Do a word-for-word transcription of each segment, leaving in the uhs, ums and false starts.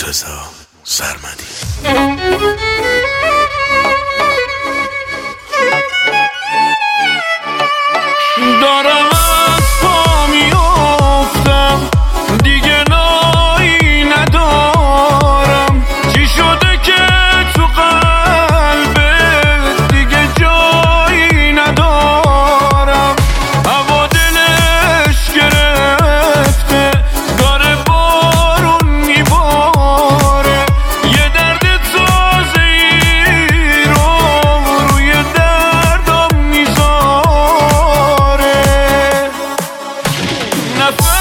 مرتضی سرمدی. دارم از پا میافتم دیگه نایی ندارم، چی شده که تو قلبت دیگه جایی ندارم. هوا دلش گرفته داره بارون میباره، یه درد تازه ای رو روی دردم میذاره. نفس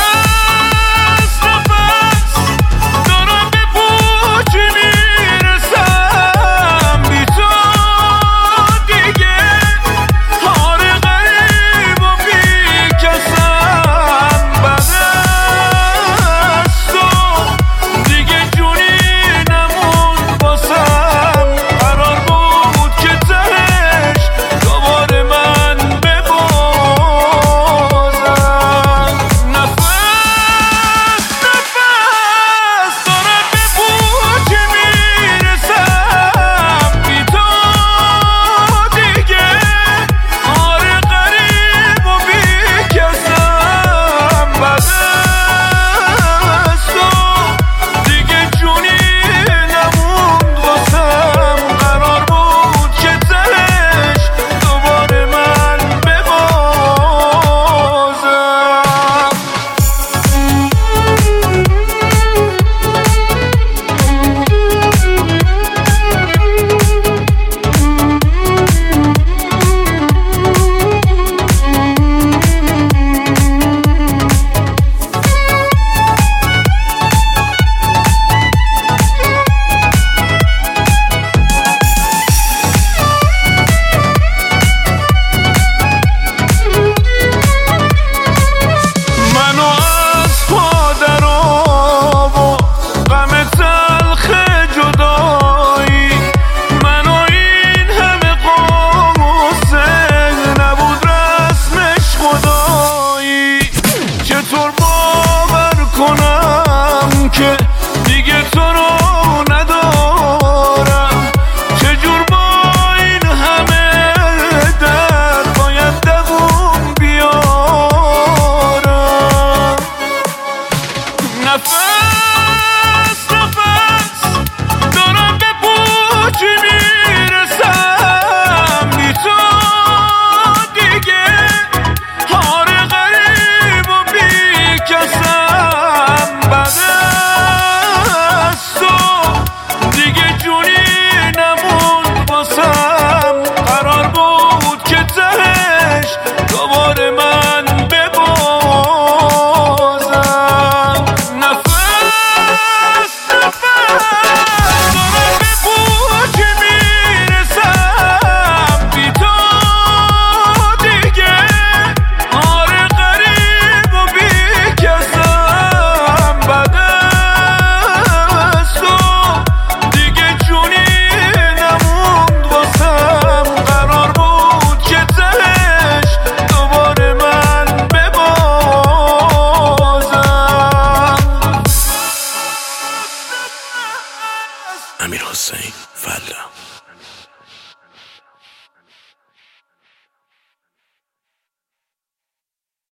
نفس دارم به پوچی میرسم بی تو دیگه، آره غریب و بی کسم. بعد از تو دیگه جونی نموند واسم، قرار بود که تهش دوباره من ببازم. نفس نفس دارم به پوچی میرسم بی تو دیگه، آره غریب و بی کسم. بعد از تو دیگه جونی نموند واسم، قرار بود که تهش دوباره من ببازم. منو از پا در آورد غم تلخ جدایی، منو این همه قصه نبود رسمش خدایی. چطور باور کنم که دیگه تو رو ندارم، چجور با این همه درد باید دووم بیارم. نفس